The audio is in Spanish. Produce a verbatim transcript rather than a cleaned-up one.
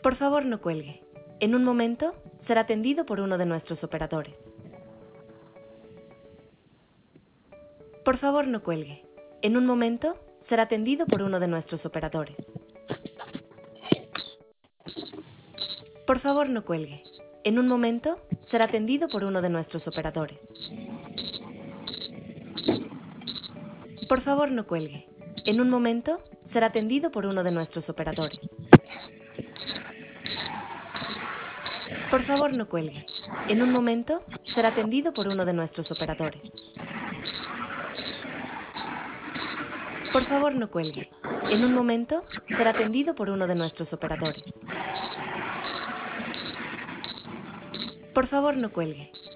Por favor, no cuelgue. En un momento, será atendido por uno de nuestros operadores. Por favor, no cuelgue. En un momento, será atendido por uno de nuestros operadores. Por favor, no cuelgue. En un momento, será atendido por uno de nuestros operadores. Por favor, no cuelgue. En un momento, será atendido por uno de nuestros operadores. Por favor, no cuelgue. En un momento, será atendido por uno de nuestros operadores. Por favor, no cuelgue. En un momento, será atendido por uno de nuestros operadores. Por favor, no cuelgue.